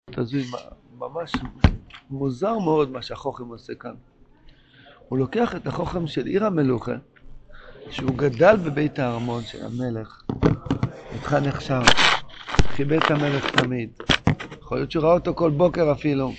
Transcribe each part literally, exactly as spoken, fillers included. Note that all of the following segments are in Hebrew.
תזוי, ממש מוזר מאוד מה שהחוכם עושה כאן. הוא לוקח את החוכם של עיר המלוכה, שהוא גדל בבית הארמון של המלך, אותך נחשב, חיבק את המלך תמיד. יכול להיות שהוא ראה אותו כל בוקר אפילו.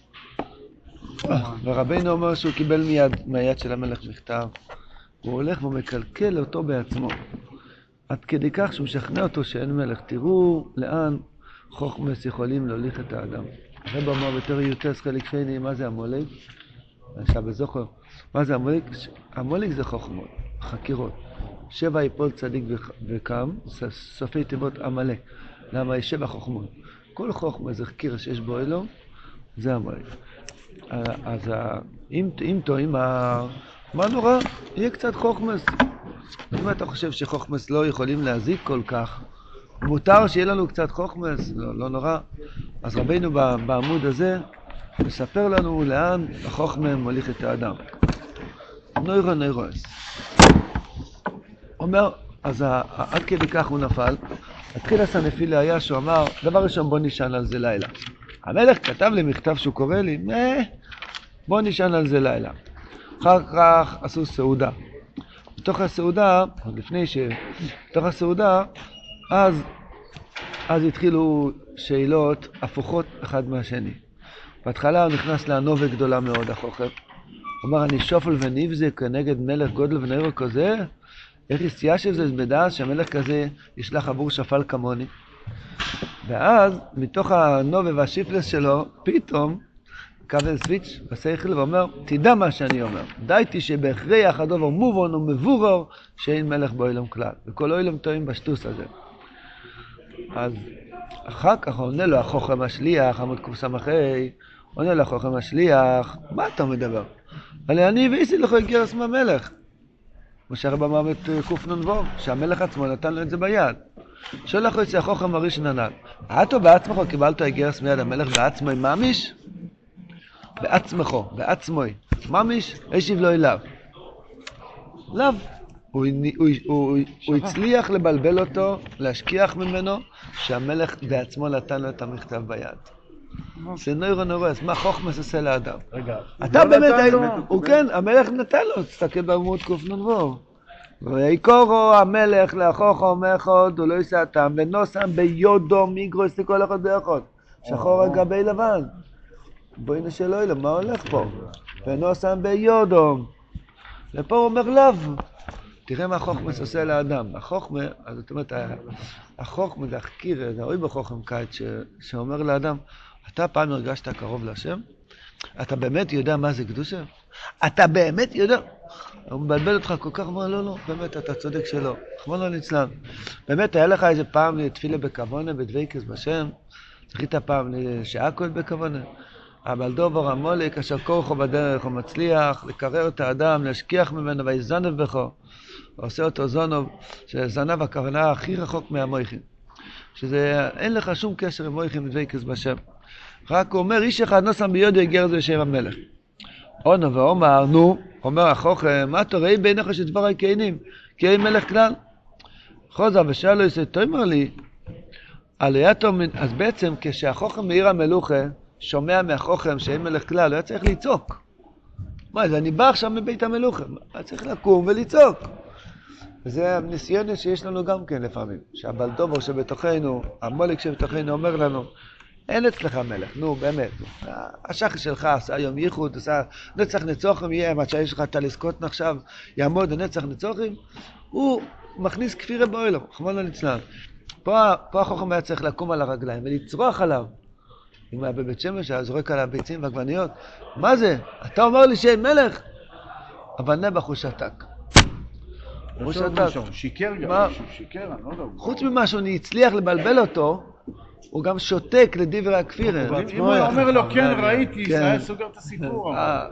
ורבינו אומר שהוא קיבל מיד, מהיד של המלך מכתב. הוא הולך ומקלקל אותו בעצמו. עד כדי כך שהוא משכנע אותו שאין מלך. תראו לאן חוכמס יכולים להוליך את האדם. הרב אמר בתור יוטס חלק שני, מה זה המולק? עכשיו בזוכר, מה זה המולק? המולק זה חוכמות, חקירות. שבע יפול צדיק וקם, סופי תיבות עמלק. למה יש שבע חוכמות? כל חוכמה זה חקיר שיש בו אלו, זה המולק. אז אם, אם טועים, מה נורא? יהיה קצת חוכמס. אם אתה חושב שחוכמס לא יכולים להזיק כל כך, מותר שיהיה לנו קצת חוכמס, לא, לא נורא. אז רבינו בעמוד הזה מספר לנו לאן החוכמה מוליך את האדם. נוירו נוירוס. אומר, אז עד כדי כך הוא נפל. התחיל הסנפילה היה שהוא אמר, דבר ראשון בוא נשען על זה לילה. המלך כתב לי מכתב שהוא קורא לי, נה, בוא נשען על זה לילה. אחר כך עשו סעודה. בתוך הסעודה, עוד לפני ש... בתוך הסעודה, אז, אז התחילו שאלות הפוכות אחד מהשני. בהתחלה הוא נכנס לענובה גדולה מאוד, החוכם. הוא אומר, אני שופל ונבזה כנגד מלך גודל ונערו כזה, איך יציאה של זה בדעת שהמלך כזה ישלח עבור שפל כמוני. ואז, מתוך הנובה והשיפלס שלו, פתאום, קבל סוויץ' בשכל ואומר, תדע מה שאני אומר. דייתי שבהכריח הדובר מובון ומבורר שאין מלך באוילם כלל. וכל אוילם טועים בשטוס הזה. אז אחר כך עונה לו החוכם השליח, עמוד קוסמכי, עונה לו החוכם השליח, מה אתה מדבר? אבל אני ואיסי לך גרס מהמלך. משה רב אמר את קופנון ווב, שהמלך עצמו נתן לו את זה ביד. שואל לך יצא החוכם הראשון ענן, עתו בעצמך קיבלת גרס מיד המלך בעצמו ממש? בעצמך, בעצמו, ממש, השיב לו אליו. לאו. הוא, הוא, הוא, הוא הצליח לבלבל אותו, להשכיח ממנו, שהמלך בעצמו נתן לו את המכתב ביד. זה נוירו נורס, מה חוכמס עושה לאדם? רגע. אתה באמת, הוא כן, המלך נתן לו, תסתכל בעמוד קופנון ווב. ויקורו המלך לאחוכו מאחוד, הוא לא יישא טעם, ונוסם ביודו מיגרוס לכל אחד באחד. שחור על גבי לבן. בואי נשאל לו, מה הולך פה? ונוסם ביודו. ופה הוא אומר לאו. תראה מה החוכמס עושה לאדם. החוכמה, אז זאת אומרת, החוכמה זה החקיר, זה אוי בחוכם קיץ, שאומר לאדם, אתה פעם הרגשת קרוב להשם? אתה באמת יודע מה זה קדושה? אתה באמת יודע? הוא מבלבל אותך כל כך, אומר, לא, לא, באמת, אתה צודק שלא. חמון לא נצלם. באמת, היה לך איזה פעם לתפילה בכוונה, בדוויקס בשם? זכית פעם לשעה כל בכוונה? אבל דובר המולק, אשר כורחו בדרך, הוא מצליח לקרר את האדם, להשכיח ממנו, ויזנב בכו. ועושה אותו זונוב, שזנב הכוונה הכי רחוק מהמויכים. שזה, אין לך שום קשר עם מויכים ודוויקס בשם. רק הוא אומר, איש אחד נוסם ביודו יגר זה שם המלך. עונו ואומר, נו, אומר החוכם, מה אתה ראי בעיניך שדברי קיינים? כי אין מלך כלל. חוזה ושאלו יסי, תאמר לי, עלייתו, אז בעצם כשהחוכם מעיר המלוכה, שומע מהחוכם שאין מלך כלל, הוא היה צריך לצעוק. מה זה, אני בא עכשיו מבית המלוכה, היה צריך לקום ולצעוק. וזה הניסיון שיש לנו גם כן לפעמים, שהבלדובר שבתוכנו, המולק שבתוכנו אומר לנו, אין אצלך מלך, נו באמת, השחי שלך עשה היום ייחוד, עשה נצח נצוחים, יהיה עד שיש לך תליסקות עכשיו, יעמוד הנצח נצוחים, הוא מכניס כפירה באוילום, חמון לנצלם. פה, פה החוכם היה צריך לקום על הרגליים ולצרוח עליו. אם היה בבית שמש, היה זורק על הביצים והגווניות, מה זה? אתה אומר לי שאין מלך? אבל נבח הוא שתק. הוא שתק. הוא שיקר גם, הוא שיקר, אני לא יודע. חוץ ממה שהוא הצליח לבלבל אותו, הוא גם שותק לדברי הכפירה. אם הוא אומר לו, כן, ראיתי, זה היה סוגר את הסיפור.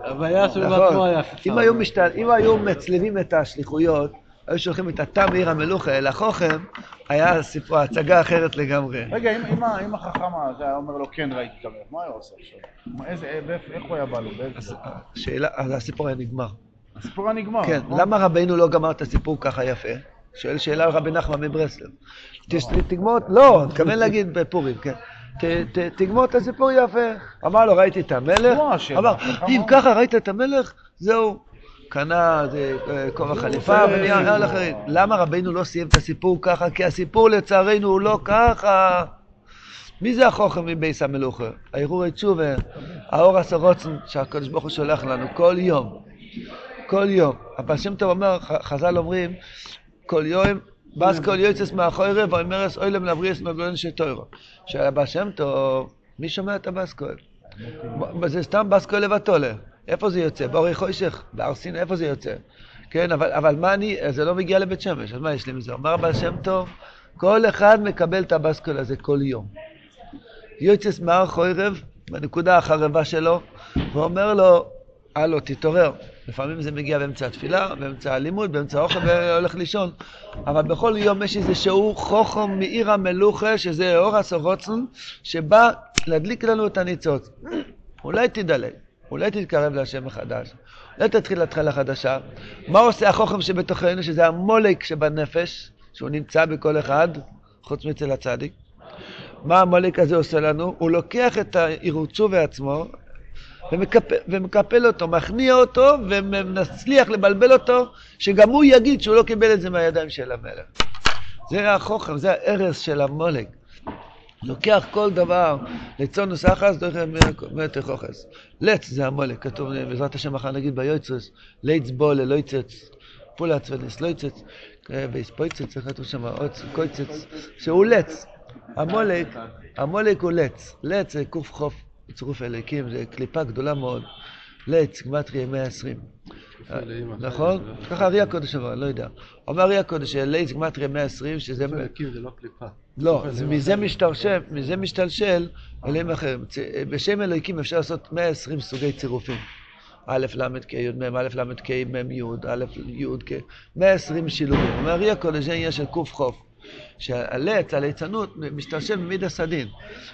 אם היו מצלבים את השליחויות, היו שולחים את התא מעיר המלוכה אל החוכם, היה סיפור, הצגה אחרת לגמרי. רגע, אם החכם הזה היה אומר לו, כן, ראיתי את המלך, מה היה עושה עכשיו? איך הוא היה בא לו? שאלה, אז הסיפור היה נגמר. הסיפור היה נגמר. כן, למה רבינו לא גמר את הסיפור ככה יפה? שואל שאלה על רבי נחמן מברסלב. תגמור, לא, תכוון להגיד בפורים, כן. ת, ת, תגמור את הסיפור יפה. אמר לו, ראיתי את המלך. אמר, אם ככה ראית את המלך, זהו. קנה כובע חליפה ונהיה על אחרים. למה רבינו לא סיים את הסיפור ככה? כי הסיפור לצערנו הוא לא ככה. מי זה החוכם מבייס המלוכה? הערעורי תשובה, האור הסורוצן שהקדוש ברוך הוא שולח לנו כל יום. כל יום. הבעל שם טוב אומר, חז"ל אומרים, כל יום, בס כל יוצס מאחורי ואומרס אוילם לבריאס מגלון שטוירו. שהבעל שם טוב, מי שומע את הבס כל? זה סתם בס כל לבטולה. איפה זה יוצא? באורי חוישך, בארסין, איפה זה יוצא? כן, אבל, אבל מה אני, זה לא מגיע לבית שמש, אז מה יש לי מזה? אומר הבעל שם טוב, כל אחד מקבל את הבסקול הזה כל יום. יוצא מהר חוירב, בנקודה החרבה שלו, ואומר לו, הלו, תתעורר. לפעמים זה מגיע באמצע התפילה, באמצע הלימוד, באמצע האוכל, והולך לישון. אבל בכל יום יש איזה שהוא חוכם מעיר המלוכה, שזה אור הסורוצן, שבא להדליק לנו את הניצוץ. אולי תדלג. אולי תתקרב להשם מחדש, אולי תתחיל להתחילה חדשה. מה עושה החוכם שבתוכנו, שזה המולק שבנפש, שהוא נמצא בכל אחד, חוץ מצל הצדיק? מה המולק הזה עושה לנו? הוא לוקח את העירוצו בעצמו, ומקפל, ומקפל אותו, מכניע אותו, ומצליח לבלבל אותו, שגם הוא יגיד שהוא לא קיבל את זה מהידיים של המלך. זה החוכם, זה הערס של המולק. לוקח כל דבר, לצונוס אחס, דורך מטר חוכס. לץ זה המולק, כתוב בעזרת השם אחר נגיד ביוצרס, ליץ בולה, לא יצץ, פולה צוונס, לא יצץ, ויספויצץ, כתוב שם עוד קויצץ, שהוא לץ. המולק, המולק הוא לץ. לץ זה קוף חוף, צירוף אליקים, זה קליפה גדולה מאוד. לץ, גמטריה מאה ועשרים. נכון? ככה אריה הקודש אמר, לא יודע. אומר אריה הקודש, לץ גמטריה מאה ועשרים, שזה... אליקים זה לא קליפה. לא, מזה משתלשל, מזה משתלשל אליהם אחרים. בשם אלוהיקים אפשר לעשות מאה ועשרים סוגי צירופים. א' ל' כ' י' מ', א' ל' כ' מ' י', א' י' כ', מאה ועשרים שילובים. אומר אריה הקודש, זה עניין של קוף חוף. שהלץ, הליצנות, משתלשל במיד הסדין.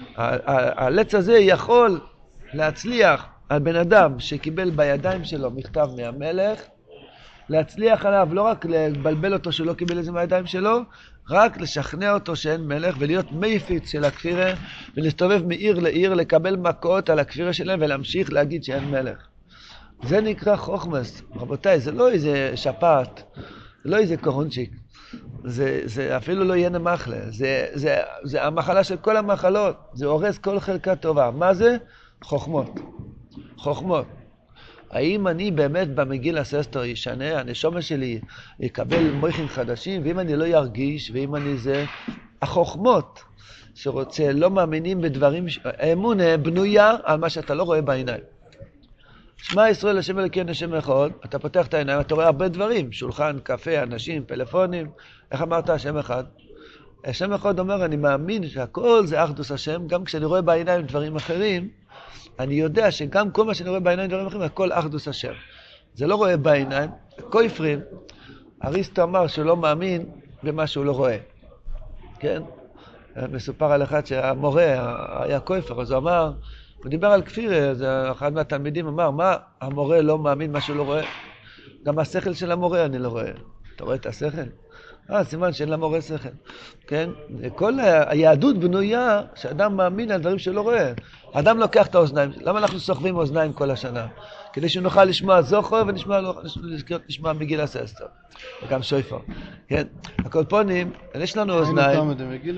הלץ הזה יכול להצליח על בן אדם שקיבל בידיים שלו מכתב מהמלך, להצליח עליו, לא רק לבלבל אותו שהוא לא קיבל את זה מהידיים שלו, רק לשכנע אותו שאין מלך ולהיות מייפיץ של הכפירה ולהסתובב מעיר לעיר, לקבל מכות על הכפירה שלהם ולהמשיך להגיד שאין מלך. זה נקרא חוכמס. רבותיי, זה לא איזה שפעת, זה לא איזה קורונצ'יק, זה, זה אפילו לא יהיה נמחלה, זה, זה, זה המחלה של כל המחלות, זה הורס כל חלקה טובה. מה זה? חוכמות. חוכמות. האם אני באמת במגיל הססטר ישנה, הנשמה שלי יקבל מויכים חדשים, ואם אני לא ירגיש, ואם אני זה, החוכמות שרוצה, לא מאמינים בדברים, האמונה בנויה על מה שאתה לא רואה בעיניים. שמע ישראל השם אלוקינו השם אחד, אתה פותח את העיניים, אתה רואה הרבה דברים, שולחן, קפה, אנשים, פלאפונים, איך אמרת השם אחד? השם אחד אומר, אני מאמין שהכל זה אחדוס השם, גם כשאני רואה בעיניים דברים אחרים, אני יודע שגם כל מה שאני רואה בעיניים דברים אחרים, הכל אחדוס השם. זה לא רואה בעיניים, כויפרים, אריסטו אמר שהוא לא מאמין במה שהוא לא רואה. כן? מסופר על אחד שהמורה היה כויפר, אז הוא אמר, הוא דיבר על כפיר, אז אחד מהתלמידים אמר, מה המורה לא מאמין מה שהוא לא רואה? גם השכל של המורה אני לא רואה. אתה רואה את השכל? אה, סימן שאין למורה שכל. כן? כל היהדות בנויה שאדם מאמין על דברים שלא רואה. האדם לוקח את האוזניים. למה אנחנו סוחבים אוזניים כל השנה? כדי שנוכל לשמוע זוכר ונשמע מגיל הססטר. וגם שויפר. כן? הקולפונים, יש לנו אוזניים.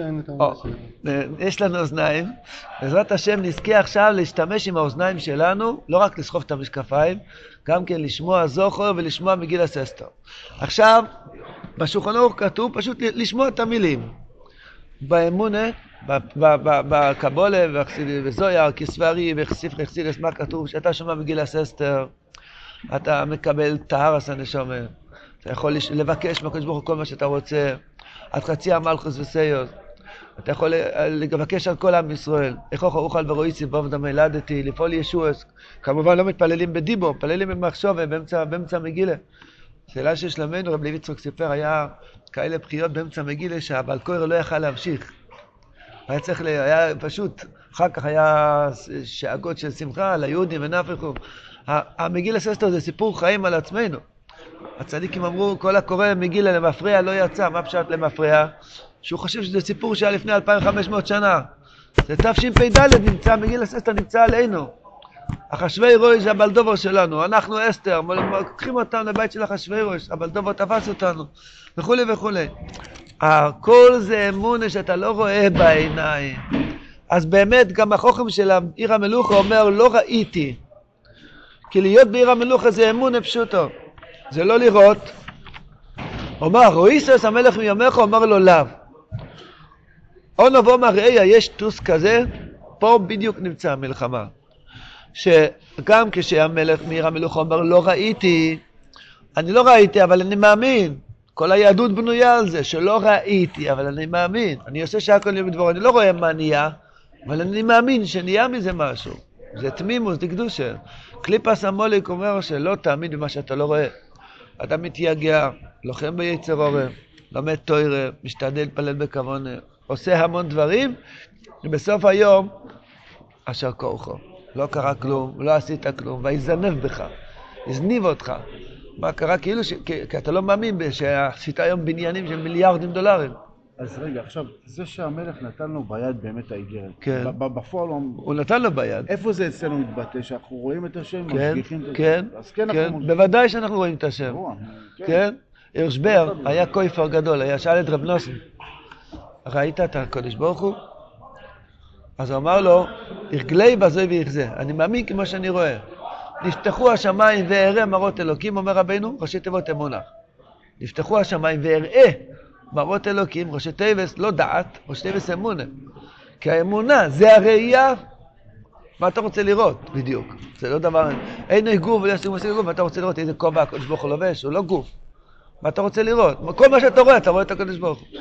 יש לנו אוזניים. בעזרת השם נזכה עכשיו להשתמש עם האוזניים שלנו, לא רק לסחוב את המשקפיים, גם כן לשמוע זוכר ולשמוע מגיל הססטר. עכשיו, בשולחן ערוך כתוב פשוט לשמוע את המילים. באמונה, בקבולה וזויר, כסברי וחסיף חסידס, מה כתוב? שאתה שומע מגיל הססטר, אתה מקבל טהרס הנשמה. אתה יכול לבקש מהקדוש ברוך הוא כל מה שאתה רוצה. עד חצי המלכוס וסיוס. אתה יכול לבקש על כל עם ישראל. איכוך אוכל ורואיסי בעובדה מילדתי, לפעול ישועס. כמובן לא מתפללים בדיבו, מתפללים במחשוב באמצע, באמצע מגילה. שאלה ששלמנו, רב לוי יצחק סיפר, היה כאלה בחיות באמצע מגילה שהבעל קורא לא יכל להמשיך. היה צריך, היה פשוט, אחר כך היה שאגות של שמחה ליהודים ונפחו. המגילה ססטר זה סיפור חיים על עצמנו. הצדיקים אמרו, כל הקורא מגילה למפריע לא יצא. מה פשט למפריע? שהוא חושב שזה סיפור שהיה לפני אלפיים וחמש מאות שנה. זה תשפ"ד נמצא, מגילס אסתר נמצא עלינו. אחשוורוש הבלדובר שלנו, אנחנו אסתר, לוקחים אותנו לבית של אחשוורוש, הבלדובר תפס אותנו, וכולי וכולי. הכל זה אמונה שאתה לא רואה בעיניים. אז באמת גם החוכם של עיר המלוכה אומר לא ראיתי. כי להיות בעיר המלוכה זה אמונה פשוטו. זה לא לראות. אומר רואיסוס המלך מיומך אומר לו לאו. או נבוא מראיה יש טוס כזה, פה בדיוק נמצא המלחמה. שגם כשהמלך מעיר המלוכה אומר לא ראיתי, אני לא ראיתי אבל אני מאמין. כל היהדות בנויה על זה, שלא ראיתי, אבל אני מאמין. אני עושה שהכל יהיה בדבור, אני לא רואה מה נהיה, אבל אני מאמין שנהיה מזה משהו. זה תמימוס, זה קדושה. קליפס המוליק אומר שלא תאמין במה שאתה לא רואה. אתה מתייגע, לוחם ביצר אורם, לומד תוירה, משתדל להתפלל בכוונה, עושה המון דברים, ובסוף היום, אשר כורחו. לא קרה כלום, לא עשית כלום, ויזנב בך, יזניב אותך. מה קרה? כאילו ש... כי אתה לא מאמין שעשית היום בניינים של מיליארדים דולרים. אז רגע, עכשיו, זה שהמלך נתן לו ביד באמת האיגרת. כן. בפועל הוא... הוא נתן לו ביד. איפה זה אצלנו מתבטא? שאנחנו רואים את השם, כן, משגיחים את השם? כן, אז כן, כן. אנחנו... בוודאי שאנחנו רואים את השם. כן. כן. הרשבר היה קויפר גדול, היה שאל את רב נוסן. ראית את הקודש ברוך הוא? אז הוא אמר לו, ירגלי בזוי ויחזה. אני מאמין כמו שאני רואה. נפתחו השמיים ואראה מראות אלוקים, אומר רבינו, ראשי תיבות אמונה. נפתחו השמיים ואראה מראות אלוקים, ראשי תיבות לא דעת, ראשי תיבות אמונה. כי האמונה זה הראייה, מה אתה רוצה לראות בדיוק? זה לא דבר, אין גוף ויש לי גוף, מה אתה רוצה לראות? איזה כובע הקודש ברוך הוא לובש, הוא לא גוף. מה אתה רוצה לראות? כל מה שאתה רואה, אתה רואה את הקודש ברוך הוא.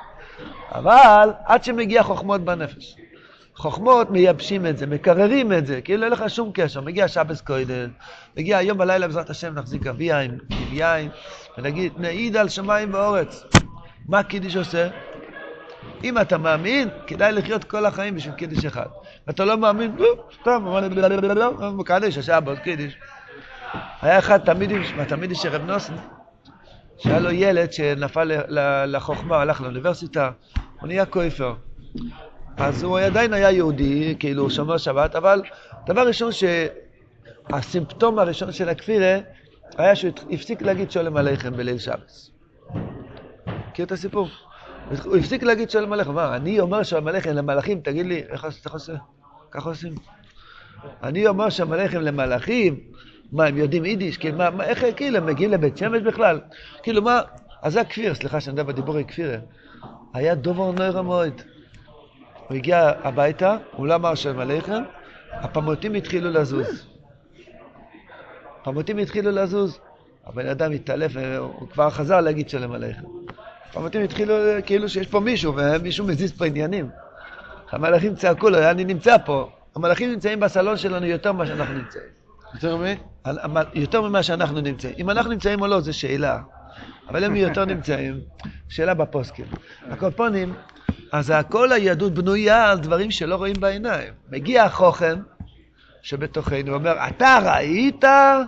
אבל עד שמגיע חוכמות בנפש. חוכמות מייבשים את זה, מקררים את זה, כאילו אין לך שום קשר. מגיע שבס קוידל, מגיע היום בלילה בעזרת השם נחזיק אבי יין, עם יין, ונגיד נעיד על שמיים ואורץ. מה קידיש עושה? אם אתה מאמין, כדאי לחיות כל החיים בשביל קידיש אחד. ואתה לא מאמין, סתם, מקדיש, השבת, קידיש. היה אחד תמידיש, מהתמידיש של רב נוסן, שהיה לו ילד שנפל לחוכמה, הלך לאוניברסיטה, הוא נהיה קויפר. אז הוא עדיין היה יהודי, כאילו הוא שומר שבת, אבל דבר ראשון שהסימפטום הראשון של הכפירה היה שהוא הפסיק להגיד שולם עליכם בליל שבת. מכיר את הסיפור? הוא הפסיק להגיד שולם עליכם. מה, אני אומר שולם עליכם למלאכים, תגיד לי, איך עושה? ככה עושים? אני אומר שולם עליכם למלאכים, מה, הם יודעים יידיש? כאילו, מה, איך, כאילו, הם מגיעים לבית שמש בכלל? כאילו, מה? אז זה הכפיר, סליחה שאני יודע בדיבור הכפירה. היה דובר נוירה מאוד. הוא הגיע הביתה, הוא לא אמר שלום עליכם, הפמוטים התחילו לזוז. הפמוטים התחילו לזוז, הבן אדם התעלף, הוא כבר חזר להגיד שלום עליכם. הפמוטים התחילו כאילו שיש פה מישהו, ומישהו מזיז פה עניינים. המלאכים צעקו לו, אני נמצא פה. המלאכים נמצאים בסלון שלנו יותר ממה שאנחנו נמצאים. יותר מי? יותר ממה שאנחנו נמצאים. אם אנחנו נמצאים או לא, זו שאלה. אבל הם יותר נמצאים. שאלה בפוסקים. הקופונים, אז הכל היהדות בנויה על דברים שלא רואים בעיניים. מגיע החוכם שבתוכנו, אומר, אתה ראית?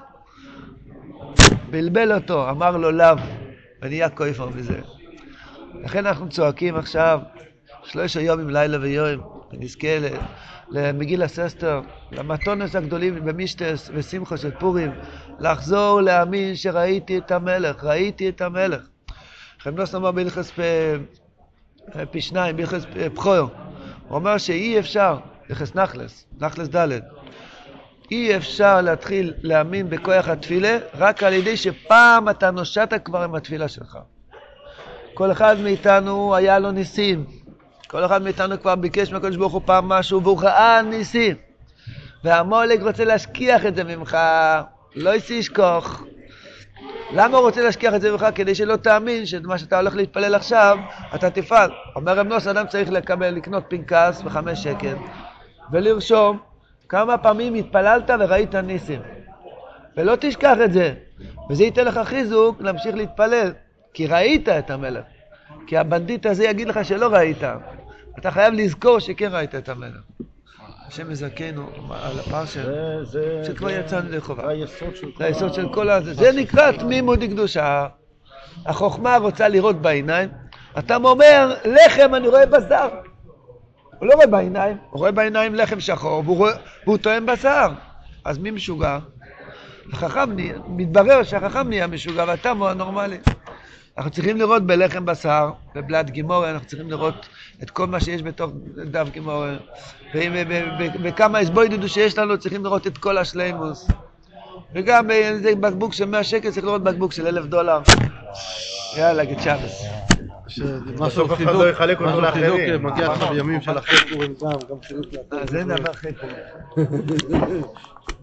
בלבל אותו, אמר לו לאו, ונהיה כופר מזה. לכן אנחנו צועקים עכשיו, שלושה יומים, לילה ויום, ונזכה למגילת אסתר, למתונס הגדולים במשתס ושמחה של פורים, לחזור להאמין שראיתי את המלך, ראיתי את המלך. חמנוס אמר בהלכות פי שניים, בהלכות בכור, הוא אומר שאי אפשר, בהלכות נחלס, נחלס ד', אי אפשר להתחיל להאמין בכוח התפילה רק על ידי שפעם אתה נושעת כבר עם התפילה שלך. כל אחד מאיתנו היה לו ניסים. כל אחד מאיתנו כבר ביקש מהקדוש ברוך הוא פעם משהו והוא ראה ניסים. והמולק רוצה להשכיח את זה ממך, לא ישכח. למה הוא רוצה להשכיח את זה ממך? כדי שלא תאמין שמה שאתה הולך להתפלל עכשיו, אתה תפעל. אומר רב נוס, אדם צריך לקבל, לקנות פנקס בחמש שקל ולרשום כמה פעמים התפללת וראית ניסים. ולא תשכח את זה. וזה ייתן לך חיזוק להמשיך להתפלל. כי ראית את המלך. כי הבנדיט הזה יגיד לך שלא ראית. אתה חייב לזכור שכן ראית את המלך. השם מזכנו על הפרשה שכבר יצאנו לחובה. זה היסוד של כל הזה. זה נקרא תמימות דקדושה. החוכמה רוצה לראות בעיניים. אתה אומר, לחם אני רואה בשר. הוא לא רואה בעיניים, הוא רואה בעיניים לחם שחור, והוא, רואה, והוא טועם בשר. אז מי משוגע? החכם נהיה, מתברר שהחכם נהיה משוגע, והתם הוא הנורמלי. אנחנו צריכים לראות בלחם בשר, בבלד גימורה, אנחנו צריכים לראות את כל מה שיש בתוך דף גימורה. וכמה הסבוידודו שיש לנו, צריכים לראות את כל השלימוס. וגם באיזה בקבוק של מאה שקל, צריך לראות בקבוק של אלף דולר. יאללה, גצ'אבס. בסוף אחד לא יחלק אותו לאחרים. מגיע לך בימים של אחרי פורים גם, גם חילות לאחרים. זה נאמר אחרי פורים.